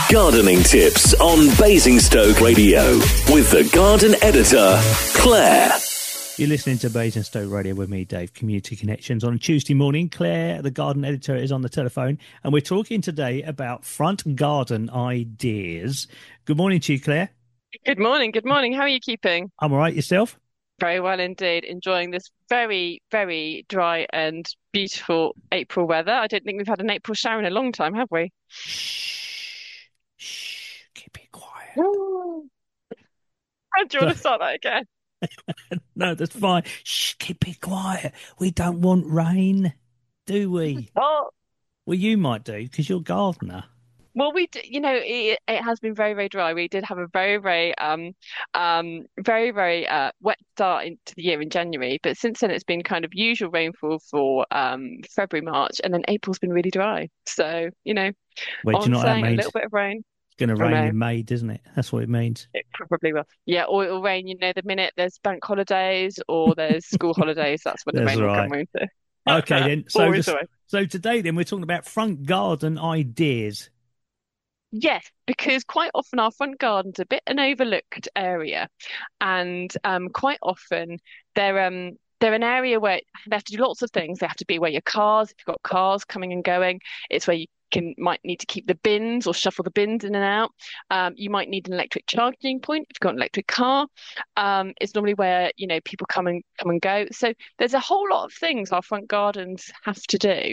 Gardening tips on Basingstoke Radio with the garden editor, Claire. You're listening to Basingstoke Radio with me, Dave, Community Connections. On a Tuesday morning, Claire, the garden editor, is on the telephone, and we're talking today about front garden ideas. Good morning to you, Claire. Good morning. Good morning. How are you keeping? I'm all right. Yourself? Very well indeed. Enjoying this very, very dry and beautiful April weather. I don't think we've had an April shower in a long time, have we? Shh. Keep it quiet. How do you want to start that again? No, that's fine. Shh, keep it quiet. We don't want rain, do we? Oh, Well, you might do, because you're a gardener. well, it has been very, very dry. We did have a very, very, very wet start into the year in January, but since then it's been kind of usual rainfall for February, March, and then April's been really dry. So, Well, do you on know what that saying a means? little bit of rain. It's going to I rain know. in May, doesn't it? That's what it means. It probably will. Yeah, or it'll rain, the minute there's bank holidays or there's school holidays, that's when the That's rain will come right. into. Okay, then. Always the way. So today, then, we're talking about front garden ideas. Yes, because quite often our front garden's a bit an overlooked area, and quite often they're an area where they have to do lots of things. They have to be where your cars, if you've got cars coming and going, it's where you might need to keep the bins or shuffle the bins in and out. You might need an electric charging point if you've got an electric car. It's normally where people come and go. So there's a whole lot of things our front gardens have to do,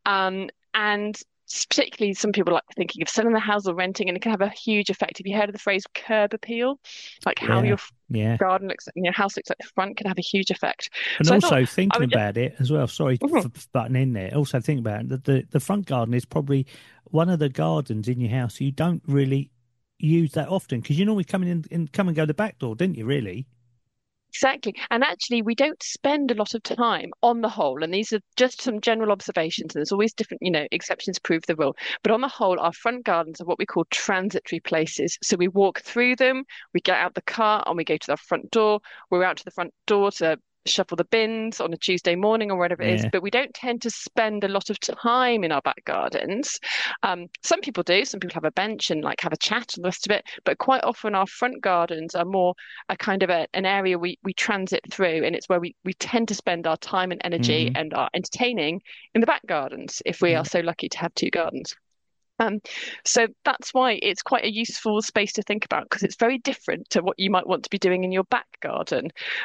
and particularly some people like thinking of selling their house or renting, and it can have a huge effect. Have you heard of the phrase curb appeal? Like how Yeah, your yeah. garden looks, your house looks like the front can have a huge effect. And So I thought also I thinking would just, about it as well, sorry Mhm. for butting in there, also think about it, that the front garden is probably one of the gardens in your house you don't really use that often, because you normally come in and come and go the back door, didn't you, really? Exactly. And actually, we don't spend a lot of time on the whole. And these are just some general observations. And there's always different, exceptions prove the rule. But on the whole, our front gardens are what we call transitory places. So we walk through them, we get out the car and we go to the front door. We're out to the front door to shuffle the bins on a Tuesday morning or whatever it is. Yeah. But we don't tend to spend a lot of time in our back gardens. Some people do. Some people have a bench and like have a chat and the rest of it. But quite often our front gardens are more a kind of an area we transit through, and it's where we tend to spend our time and energy Hmm. and our entertaining in the back gardens if we are so lucky to have two gardens. Um, so that's why it's quite a useful space to think about, because it's very different to what you might want to be doing in your back garden.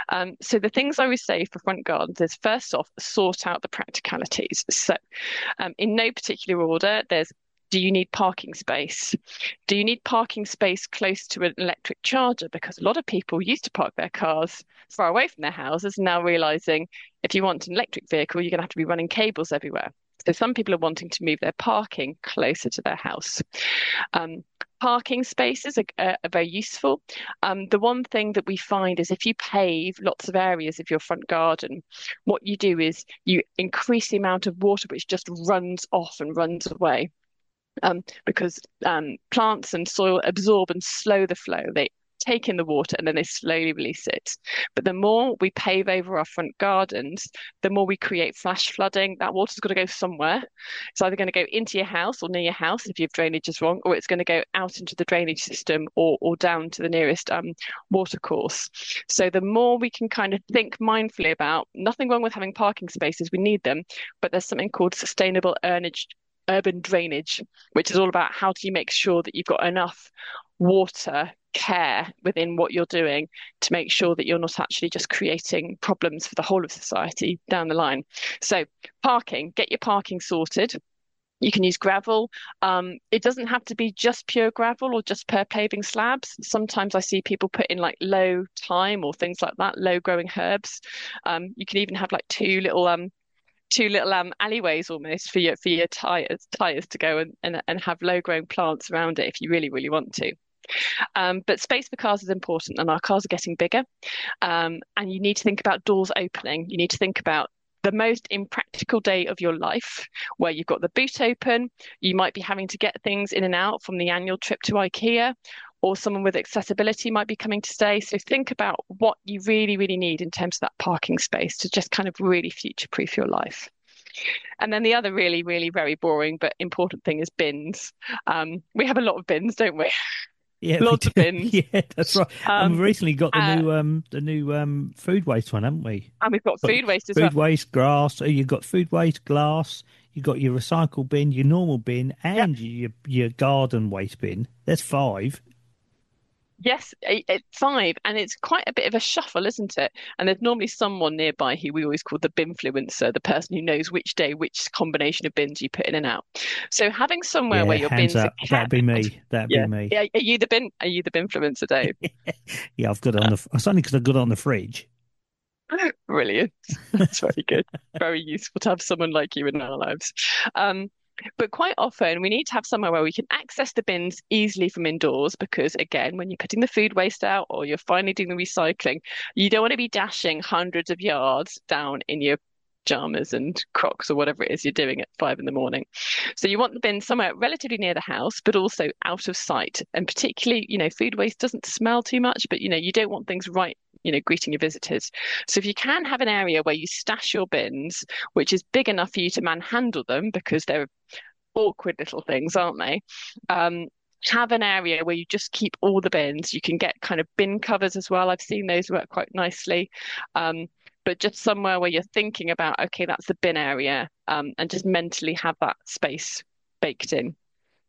So the things I always say for front gardens is, first off, sort out the practicalities. So in no particular order, do you need parking space? Do you need parking space close to an electric charger? Because a lot of people used to park their cars far away from their houses, now realizing if you want an electric vehicle, you're going to have to be running cables everywhere. So some people are wanting to move their parking closer to their house. Um, Parking spaces are very useful. The one thing that we find is if you pave lots of areas of your front garden, what you do is you increase the amount of water which just runs off and runs away. Because plants and soil absorb and slow the flow. They take in the water and then they slowly release it. But the more we pave over our front gardens, the more we create flash flooding. That water's got to go somewhere. It's either going to go into your house or near your house if your drainage is wrong, or it's going to go out into the drainage system or down to the nearest water course. So the more we can kind of think mindfully about, nothing wrong with having parking spaces, we need them, but there's something called sustainable urban drainage, which is all about how do you make sure that you've got enough water care within what you're doing to make sure that you're not actually just creating problems for the whole of society down the line. So parking, get your parking sorted. You can use gravel. It doesn't have to be just pure gravel or just per paving slabs. Sometimes I see people put in like low thyme or things like that, low growing herbs. You can even have like two little alleyways almost for your tires to go and have low growing plants around it if you really, really want to. But space for cars is important, and our cars are getting bigger. And you need to think about doors opening. You need to think about the most impractical day of your life where you've got the boot open. You might be having to get things in and out from the annual trip to IKEA, or someone with accessibility might be coming to stay. So think about what you really, really need in terms of that parking space to just kind of really future-proof your life. And then the other really, really very boring but important thing is bins. We have a lot of bins, don't we? Yeah, we Lots do. of bins. Yeah, that's right. And we've Um, recently got uh, the new food waste one, haven't we? and we've got Got food waste as well. food waste, grass. You've got food waste, glass. You've got your recycle bin, your normal bin, Yep. and your garden waste bin. There's five. Yes, five, and it's quite a bit of a shuffle, isn't it? And there's normally someone nearby who we always call the binfluencer, the person who knows which day which combination of bins you put in and out. So having somewhere where Yeah, your hands bins are up. That'd be kept, me. That'd be yeah, me. yeah. Are you the bin? Are you the binfluencer, Dave? Yeah, I've got it on the. It's only because I've got it on the fridge. Brilliant. That's very good. Very useful to have someone like you in our lives. Um, but quite often we need to have somewhere where we can access the bins easily from indoors because, again, when you're putting the food waste out or you're finally doing the recycling, you don't want to be dashing hundreds of yards down in your pajamas and Crocs or whatever it is you're doing at 5 in the morning. So you want the bin somewhere relatively near the house, but also out of sight. And particularly, food waste doesn't smell too much, but you don't want things right, greeting your visitors. So if you can have an area where you stash your bins, which is big enough for you to manhandle them because they're awkward little things, aren't they? Um, have an area where you just keep all the bins. You can get kind of bin covers as well. I've seen those work quite nicely. But just somewhere where you're thinking about, okay, that's the bin area, and just mentally have that space baked in.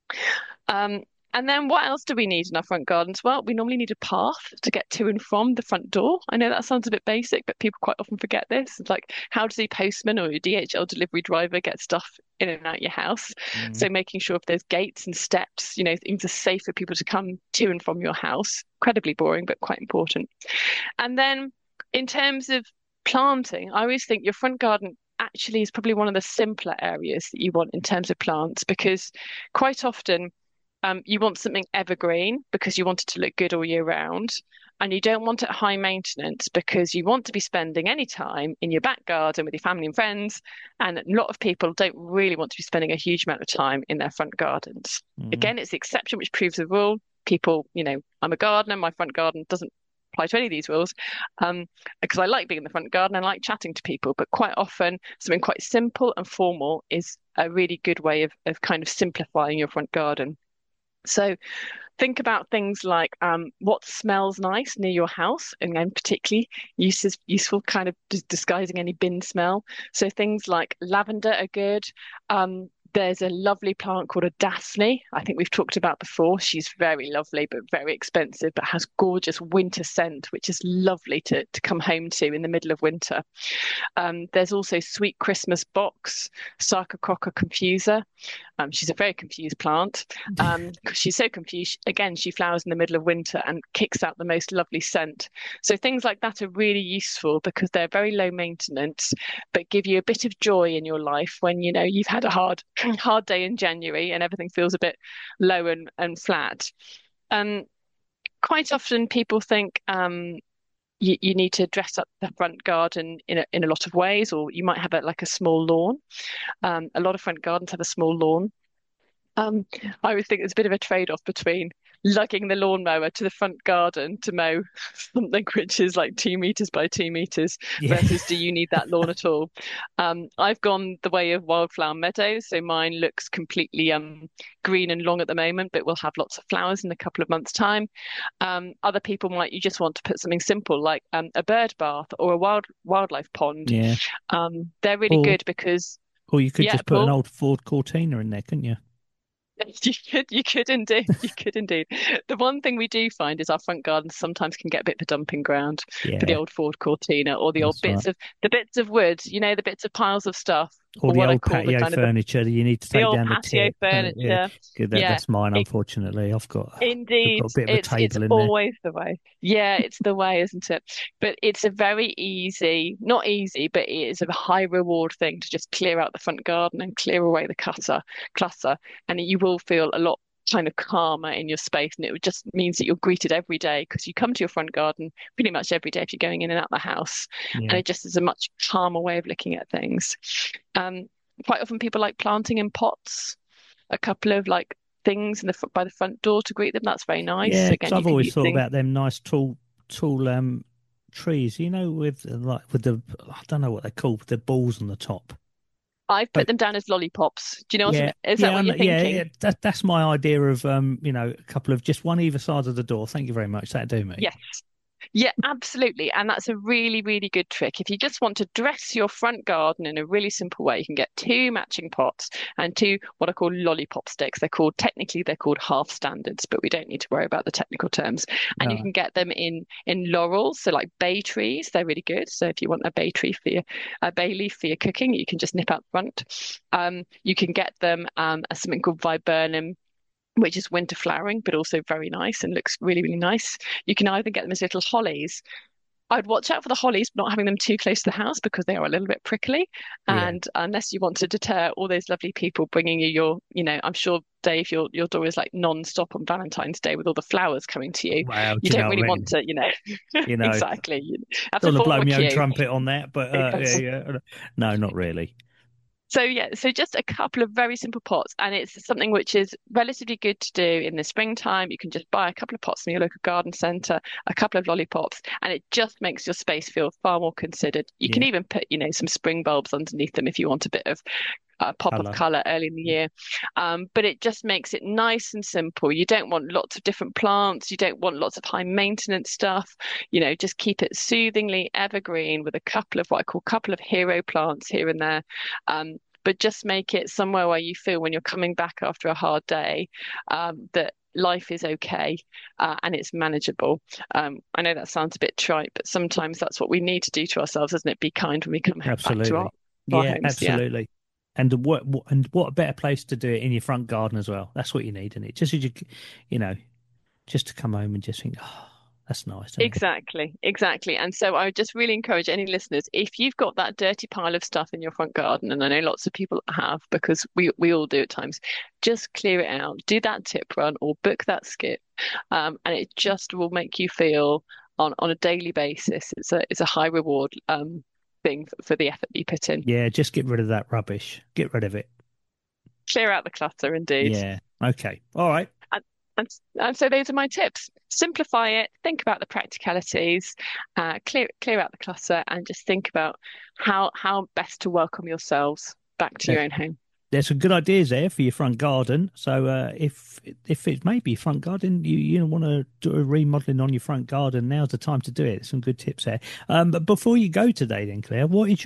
Um, and then what else do we need in our front gardens? Well, we normally need a path to get to and from the front door. I know that sounds a bit basic, but people quite often forget this. It's like, how does a postman or a DHL delivery driver get stuff in and out your house? Mm. So making sure if there's gates and steps, things are safe for people to come to and from your house. Incredibly boring, but quite important. And then in terms of planting, I always think your front garden actually is probably one of the simpler areas that you want in terms of plants because quite often you want something evergreen because you want it to look good all year round. And you don't want it high maintenance because you want to be spending any time in your back garden with your family and friends. And a lot of people don't really want to be spending a huge amount of time in their front gardens. Mm. Again, it's the exception which proves the rule. People, I'm a gardener, my front garden doesn't apply to any of these rules because I like being in the front garden and I like chatting to people. But quite often, something quite simple and formal is a really good way of kind of simplifying your front garden. So think about things like what smells nice near your house, and then particularly useful kind of disguising any bin smell. So things like lavender are good. There's a lovely plant called a Daphne. I think we've talked about before. She's very lovely, but very expensive, but has gorgeous winter scent, which is lovely to come home to in the middle of winter. There's also sweet Christmas box, Sarcococca confusa. She's a very confused plant because she's so confused. Again, she flowers in the middle of winter and kicks out the most lovely scent. So things like that are really useful because they're very low maintenance, but give you a bit of joy in your life when you've had a hard day in January and everything feels a bit low and flat. Quite often people think you need to dress up the front garden in a lot of ways, or you might have like a small lawn. A lot of front gardens have a small lawn. I would think there's a bit of a trade-off between lugging the lawnmower to the front garden to mow something which is like 2 meters by 2 meters Yeah. versus do you need that lawn at all? I've gone the way of wildflower meadows, so mine looks completely green and long at the moment, but we'll have lots of flowers in a couple of months' time. Other people might you just want to put something simple like a bird bath or a wildlife pond. Yeah. They're really Or good because or you could yeah, just put an Paul. old Ford Cortina in there, couldn't you? You could indeed. You could indeed. The one thing we do find is our front gardens sometimes can get a bit of a dumping ground for the Yeah, old Ford Cortina or the old that's right. bits of wood, the bits of piles of stuff, Or or the what I old call the patio kind of furniture that you need to the take old down the patio tip. Yeah, furniture. good. Yeah, That's mine, it, unfortunately. I've indeed, got a bit of a it's table in there. always the way. Yeah, it's the way, isn't it? But it's a very easy, not easy, but it is a high reward thing to just clear out the front garden and clear away the clutter, and you will feel a lot kind of calmer in your space, and it just means that you're greeted every day because you come to your front garden pretty much every day if you're going in and out the house, and Yeah. it just is a much calmer way of looking at things. Um, Quite often people like planting in pots, a couple of like things by the front door to greet them. That's very nice. Yeah, because Again, you I've can always use thought things. about them nice tall trees, with with the I don't know what they're called, the balls on the top. I've put them down as lollipops. Do you know what I mean? Is yeah, that what you're thinking? Yeah. That's my idea of a couple of just one either side of the door. Thank you very much. That'd do me. Yes. Yeah, absolutely. And that's a really, really good trick. If you just want to dress your front garden in a really simple way, you can get 2 matching pots and 2 what I call lollipop sticks. Technically they're called half standards, but we don't need to worry about the technical terms. And you can get them in laurels, so like bay trees. They're really good. So if you want a bay leaf for your cooking, you can just nip out front. You can get them as something called viburnum, which is winter flowering, but also very nice and looks really, really nice. You can either get them as little hollies. I'd watch out for the hollies, not having them too close to the house because they are a little bit prickly. And unless you want to deter all those lovely people bringing you I'm sure, Dave, your door is like non-stop on Valentine's Day with all the flowers coming to you. Wow, you don't really want to, exactly. You have to blow my own trumpet on that, but no, not really. So just a couple of very simple pots, and it's something which is relatively good to do in the springtime. You can just buy a couple of pots from your local garden centre, a couple of lollipops, and it just makes your space feel far more considered. You can even put, some spring bulbs underneath them if you want a bit of pop of colour early in the year. But it just makes it nice and simple. You don't want lots of different plants. You don't want lots of high maintenance stuff. Just keep it soothingly evergreen with a couple of what I call hero plants here and there. But just make it somewhere where you feel when you're coming back after a hard day that life is okay and it's manageable. I know that sounds a bit trite, but sometimes that's what we need to do to ourselves, isn't it? Be kind when we come back to our homes. Absolutely. Yeah. And what a better place to do it in your front garden as well. That's what you need, isn't it? Just as just to come home and just think, oh, that's nice. Exactly. And so I would just really encourage any listeners, if you've got that dirty pile of stuff in your front garden, and I know lots of people have because we all do at times, just clear it out, do that tip run or book that skip, and it just will make you feel on a daily basis. It's a high reward thing for the effort you put in. Yeah, just get rid of that rubbish. Get rid of it. Clear out the clutter, indeed. Yeah. Okay. All right. And so those are my tips. Simplify it, think about the practicalities, clear out the clutter, and just think about how best to welcome yourselves back to your own home. There's some good ideas there for your front garden. So if it may be front garden, you want to do a remodeling on your front garden, now's the time to do it. Some good tips there. But before you go today then, Claire,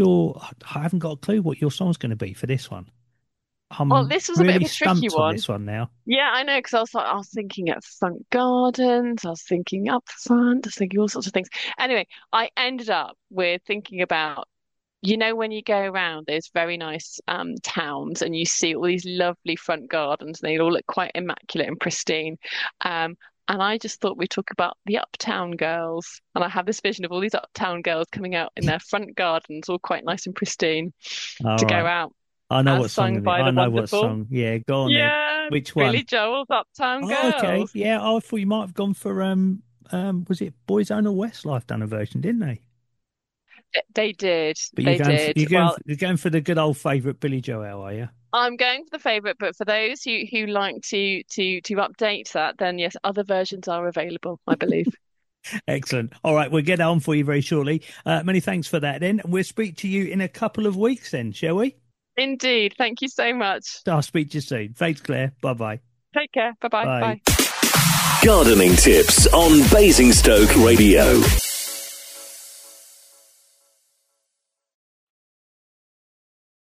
I haven't got a clue what your song's going to be for this one. Well, this was really a bit of a tricky one. This one now. Yeah, I know, because I was thinking at front gardens, I was thinking up front, I was thinking all sorts of things. Anyway, I ended up with thinking about, when you go around those very nice towns and you see all these lovely front gardens, and they all look quite immaculate and pristine. And I just thought we'd talk about the Uptown Girls. And I have this vision of all these Uptown girls coming out in their front gardens, all quite nice and pristine, go out. I know what song. I know what song. Yeah, go on then. Which one? Billy Joel's Uptown Girls. Okay. Yeah, I thought you might have gone for was it Boyzone or Westlife done a version, didn't they? They did. But you're going for the good old favourite Billy Joel, are you? I'm going for the favourite, but for those who like to update that, then yes, other versions are available, I believe. Excellent. All right, we'll get on for you very shortly. Many thanks for that then. We'll speak to you in a couple of weeks then, shall we? Indeed. Thank you so much. I'll speak to you soon. Thanks, Claire. Bye-bye. Take care. Bye-bye. Bye. Gardening tips on Basingstoke Radio.